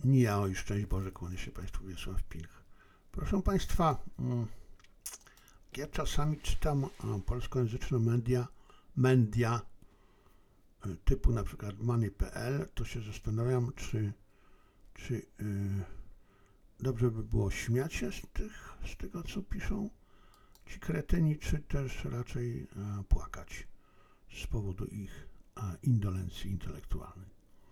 Nijao i szczęść Boże, kłania się Państwu Wiesław Pilch. Proszę Państwa, ja czasami czytam polskojęzyczne media typu na przykład Money.pl, to się zastanawiam, czy dobrze by było śmiać się z tego, co piszą ci kretyni, czy też raczej płakać z powodu ich indolencji intelektualnej.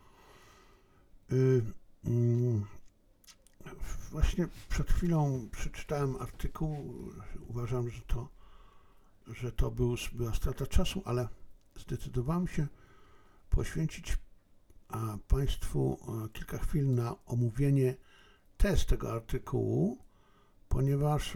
Właśnie przed chwilą przeczytałem artykuł, uważam, że to była strata czasu, ale zdecydowałem się poświęcić Państwu kilka chwil na omówienie tez tego artykułu, ponieważ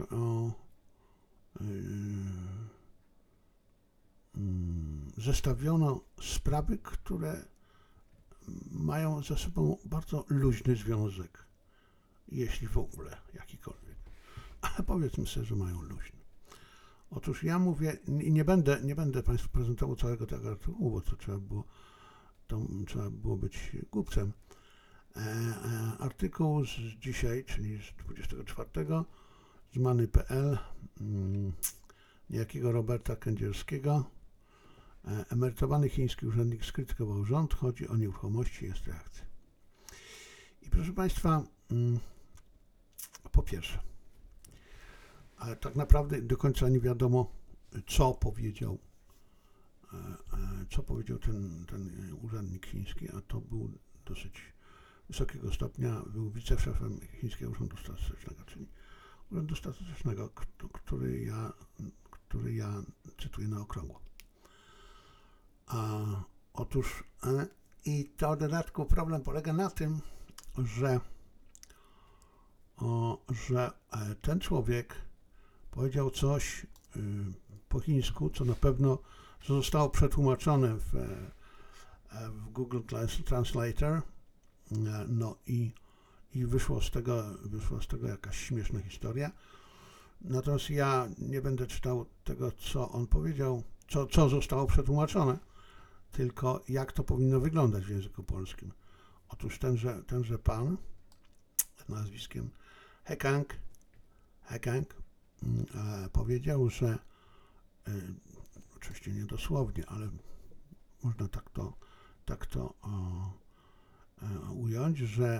zestawiono sprawy, które mają ze sobą bardzo luźny związek, jeśli w ogóle jakikolwiek, ale powiedzmy sobie, że mają luźny. Otóż ja mówię, i nie będę Państwu prezentował całego tego artykułu, bo to trzeba było być głupcem. Artykuł z dzisiaj, czyli z 24, z Money.pl, niejakiego Roberta Kędzierskiego. Emerytowany chiński urzędnik skrytykował rząd, chodzi o nieruchomości, jest reakcja. I proszę Państwa, po pierwsze, ale tak naprawdę do końca nie wiadomo, co powiedział ten urzędnik chiński, a to był dosyć wysokiego stopnia, był wiceszefem Chińskiego Urzędu Statystycznego, czyli Urzędu Statystycznego, który ja cytuję na okrągło. Otóż i to w dodatku problem polega na tym, że ten człowiek powiedział coś po chińsku, co na pewno zostało przetłumaczone w Google Translator, no i wyszło z tego jakaś śmieszna historia. Natomiast ja nie będę czytał tego, co on powiedział, co zostało przetłumaczone, tylko jak to powinno wyglądać w języku polskim. Otóż tenże pan z nazwiskiem Hekang powiedział, że oczywiście nie dosłownie, ale można tak to ująć, że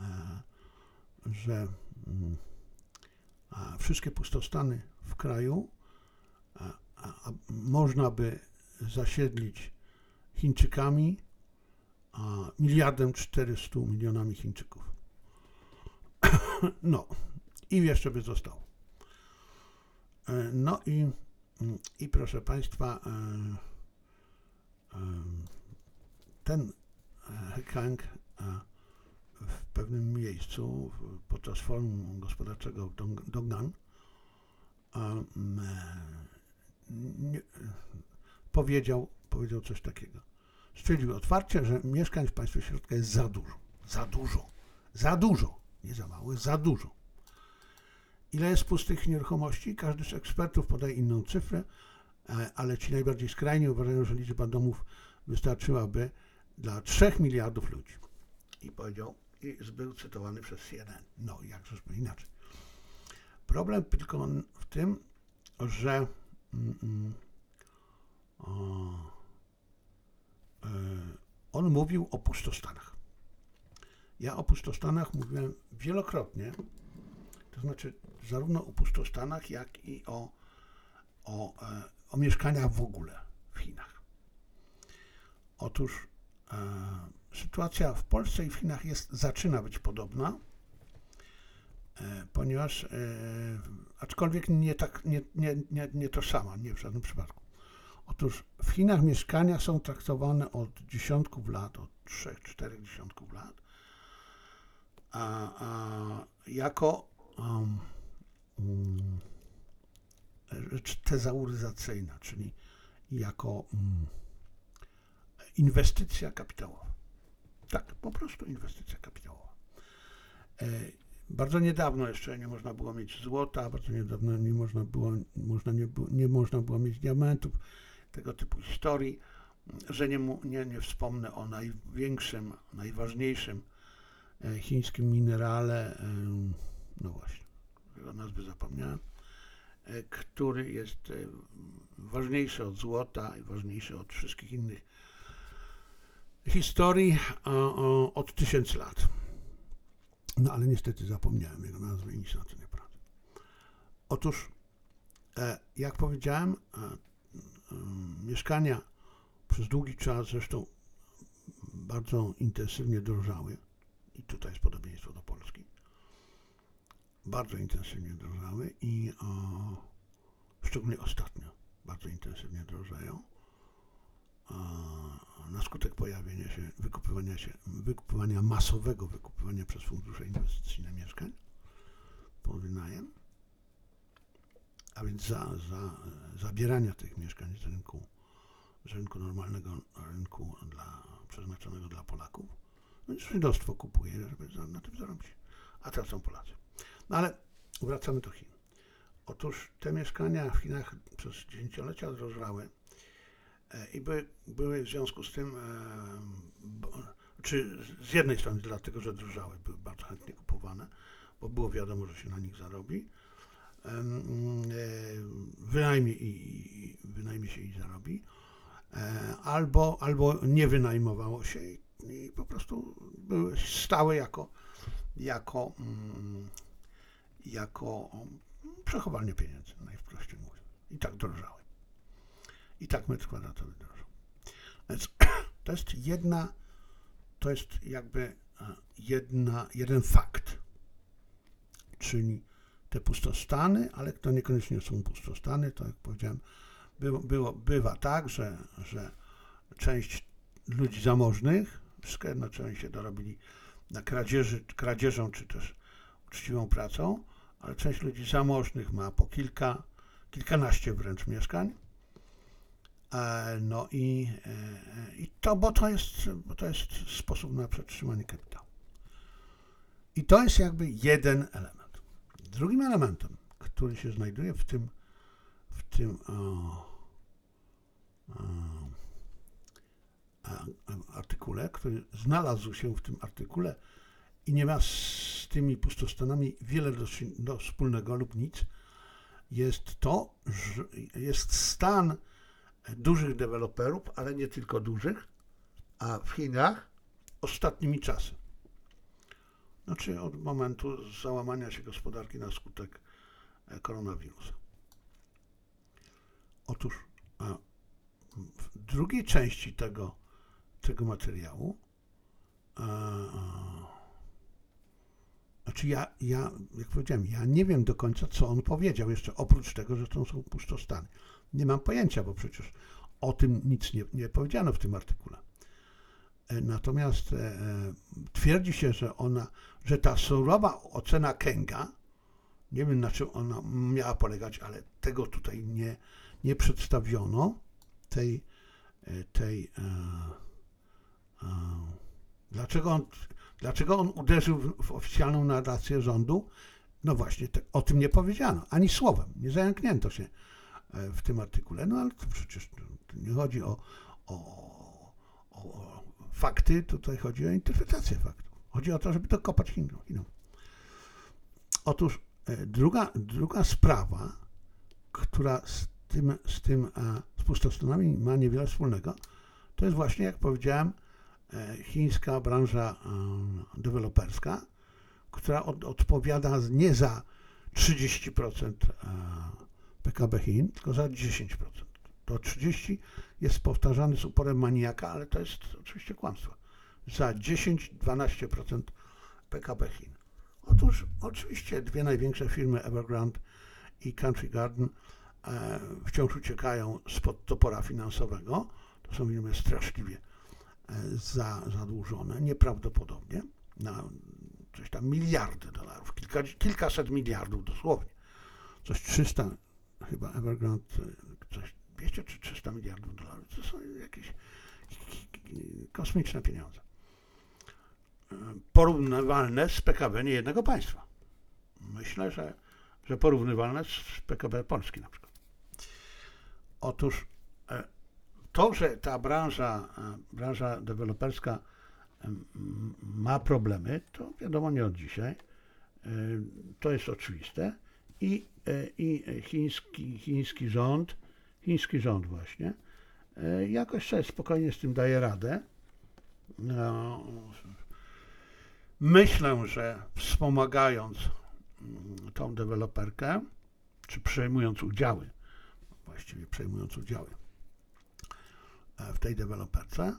wszystkie pustostany w kraju można by zasiedlić Chińczykami, 1,4 mld Chińczyków. No i jeszcze by zostało. No i proszę Państwa, ten Hekang w pewnym miejscu podczas forum gospodarczego w Dongnan powiedział coś takiego. Stwierdził otwarcie, że mieszkań w państwie środka jest za dużo, nie za mało, jest za dużo. Ile jest pustych nieruchomości? Każdy z ekspertów podaje inną cyfrę, ale ci najbardziej skrajni uważają, że liczba domów wystarczyłaby dla 3 miliardów ludzi. I powiedział, i był cytowany przez CNN. No, jakżeżby inaczej. Problem tylko w tym, że on mówił o pustostanach. Ja o pustostanach mówiłem wielokrotnie, to znaczy zarówno o pustostanach, jak i o mieszkaniach w ogóle w Chinach. Otóż sytuacja w Polsce i w Chinach zaczyna być podobna, ponieważ aczkolwiek nie tożsama, nie w żadnym przypadku. Otóż w Chinach mieszkania są traktowane od dziesiątków lat, od 3-4 dziesiątków lat, jako rzecz tezauryzacyjna, czyli jako inwestycja kapitałowa. Tak, po prostu inwestycja kapitałowa. Bardzo niedawno jeszcze nie można było mieć złota, bardzo niedawno nie można było mieć diamentów, tego typu historii, że nie wspomnę o największym, najważniejszym chińskim minerale, no właśnie, jego nazwy zapomniałem, który jest ważniejszy od złota i ważniejszy od wszystkich innych historii od 1000 lat. No ale niestety zapomniałem jego nazwy i nic na to nie poradzę. Otóż, jak powiedziałem, mieszkania przez długi czas zresztą bardzo intensywnie drożały i tutaj jest podobieństwo do Polski. Bardzo intensywnie drożały i szczególnie ostatnio bardzo intensywnie drożeją na skutek pojawienia się, wykupywania masowego wykupywania przez fundusze inwestycyjne mieszkań pod wynajem, a więc zabierania tych mieszkań z rynku normalnego, rynku przeznaczonego dla Polaków. No i żydostwo kupuje, żeby na tym zarobić, a tracą Polacy. No ale wracamy do Chin. Otóż te mieszkania w Chinach przez dziesięciolecia drożały i były w związku z tym, czy z jednej strony dlatego, że drożały, były bardzo chętnie kupowane, bo było wiadomo, że się na nich zarobi, wynajmie się i zarobi, albo nie wynajmowało się i po prostu były stałe jako przechowalnie pieniędzy, najprościej mówiąc. I tak drożały. I tak metr kwadratowy drożał. Więc to jest jakby jeden fakt. Czyli te pustostany, ale to niekoniecznie są pustostany, to jak powiedziałem, bywa tak, że część ludzi zamożnych, wszystko jedno, czy oni się dorobili na kradzieżą, czy też uczciwą pracą, ale część ludzi zamożnych ma po kilkanaście wręcz mieszkań. No i bo to jest sposób na przetrzymanie kapitału. I to jest jakby jeden element. Drugim elementem, który się znajduje w tym artykule, który znalazł się w tym artykule i nie ma z tymi pustostanami wiele do wspólnego lub nic, jest to, że jest stan dużych deweloperów, ale nie tylko dużych, a w Chinach ostatnimi czasy. Znaczy od momentu załamania się gospodarki na skutek koronawirusa. Otóż w drugiej części tego materiału, znaczy ja, jak powiedziałem, ja nie wiem do końca, co on powiedział, jeszcze oprócz tego, że to są pustostany. Nie mam pojęcia, bo przecież o tym nic nie powiedziano w tym artykule. Natomiast twierdzi się, że ta surowa ocena Kenga, nie wiem na czym ona miała polegać, ale tego tutaj nie przedstawiono, dlaczego on uderzył w oficjalną narrację rządu? No właśnie, o tym nie powiedziano, ani słowem, nie zająknięto się w tym artykule. No ale to przecież nie chodzi o fakty, tutaj chodzi o interpretację faktów. Chodzi o to, żeby to kopać Chinom. Otóż druga sprawa, która z pustostanami ma niewiele wspólnego, to jest właśnie, jak powiedziałem, chińska branża deweloperska, która odpowiada nie za 30% PKB Chin, tylko za 10%. To 30% jest powtarzane z uporem maniaka, ale to jest oczywiście kłamstwo. Za 10-12% PKB Chin. Otóż oczywiście dwie największe firmy, Evergrande i Country Garden, wciąż uciekają spod topora finansowego. To są firmy straszliwie zadłużone, nieprawdopodobnie, na coś tam miliardy dolarów, kilkaset miliardów dosłownie. Coś 300, chyba Evergrande, coś 200 czy 300 miliardów dolarów. To są jakieś kosmiczne pieniądze. Porównywalne z PKB niejednego państwa. Myślę, że porównywalne z PKB Polski na przykład. Otóż to, że ta branża deweloperska ma problemy, to wiadomo nie od dzisiaj, to jest oczywiste i chiński rząd właśnie, jakoś sobie spokojnie z tym daje radę. No, myślę, że wspomagając tą deweloperkę, czy przejmując udziały w tej deweloperce,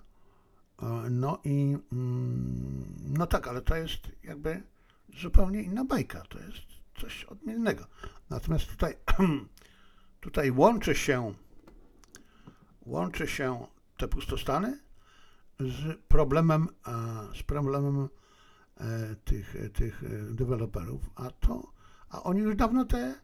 no tak, ale to jest jakby zupełnie inna bajka, to jest coś odmiennego. Natomiast tutaj łączy się te pustostany z problemem tych deweloperów, a oni już dawno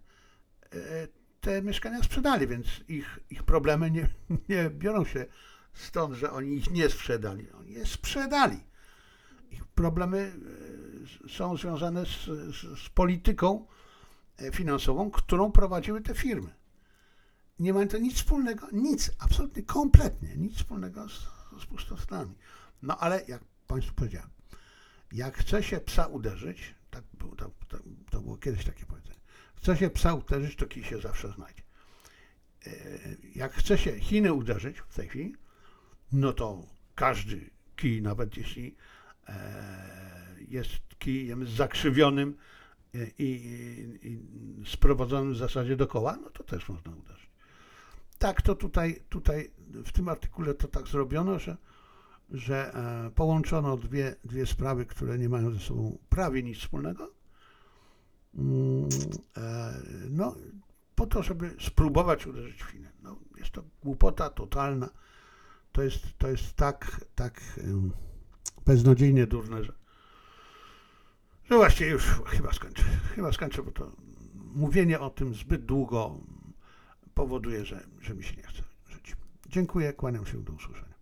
te mieszkania sprzedali, więc ich problemy nie biorą się stąd, że oni ich nie sprzedali. Oni je sprzedali. Ich problemy są związane z polityką finansową, którą prowadziły te firmy. Nie ma to nic wspólnego, absolutnie, kompletnie nic wspólnego z pustostanami. No ale jak Państwu powiedziałem, jak chce się psa uderzyć, to było kiedyś takie powiedzenie, chce się psa uderzyć, to kij się zawsze znajdzie. Jak chce się Chiny uderzyć w tej chwili, no to każdy kij, nawet jeśli jest kijem zakrzywionym i sprowadzonym w zasadzie do koła, no to też można uderzyć. Tak, to tutaj w tym artykule to tak zrobiono, że połączono dwie sprawy, które nie mają ze sobą prawie nic wspólnego, no po to, żeby spróbować uderzyć w Chiny. No, jest to głupota totalna. To jest tak beznadziejnie durne, że właściwie już chyba skończę, bo to mówienie o tym zbyt długo powoduje, że mi się nie chce żyć. Dziękuję, kłaniam się, do usłyszenia.